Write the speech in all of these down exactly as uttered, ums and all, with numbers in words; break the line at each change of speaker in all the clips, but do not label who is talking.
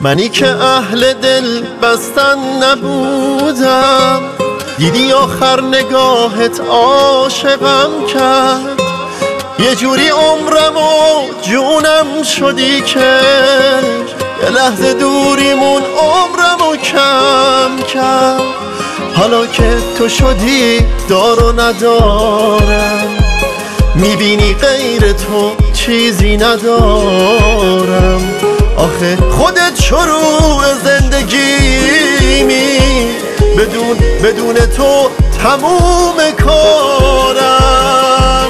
منی که اهل دل بستن نبودم، دیدی آخر نگاهت عاشقم کرد. یه جوری عمرم و جونم شدی که یه لحظه دوریمون عمرم و کم کرد. حالا که تو شدی دار و ندارم، میبینی غیر تو چیزی ندارم. آخه خودت شروع زندگیمی، بدون بدون تو تموم کارم.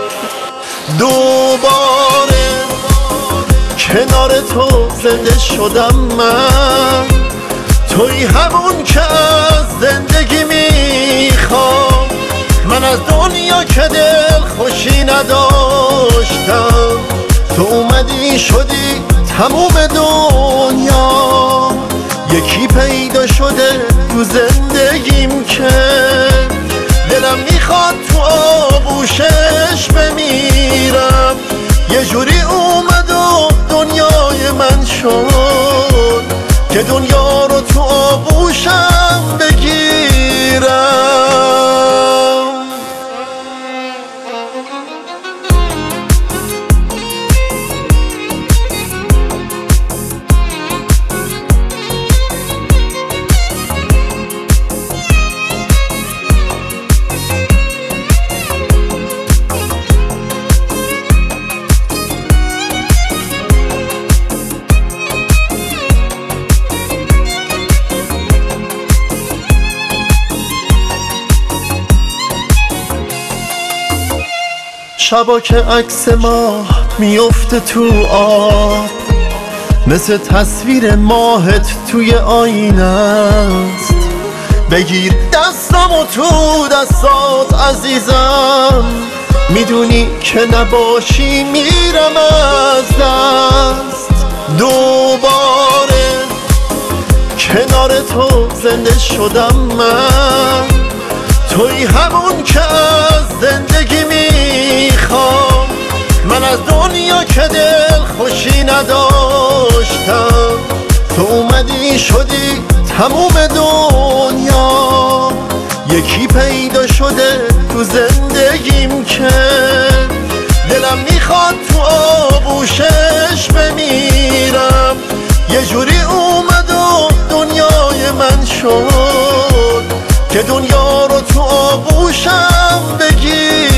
دوباره کنار تو زنده شدم من، توی همون که از زندگی میخوام. من از دنیا که دل خوشی نداشتم، تو اومدی شدی تموم دنیا. یکی پیدا شده تو زندگیم که دلم میخواد تو آغوشش بمیرم. یه جوری اومد و دنیای من شد که دنیا رو تو آغوشم بگیرم. شبا که عکس ماه میفته تو آب، مثل تصویر ماهت توی آینه است. بگیر دستامو تو دستات عزیزم، میدونی که نباشی میرم از دست. دوباره کنار تو زنده شدم من، توی همون که از زندگی میخوام. من از دنیا که دل خوشی نداشتم، تو اومدی شدی تموم دنیا. یکی پیدا شده تو زندگیم که دلم میخواد تو آغوشش بمیرم. یه جوری اومد و دنیای من شد که دنیا رو تو آغوشم بگیر.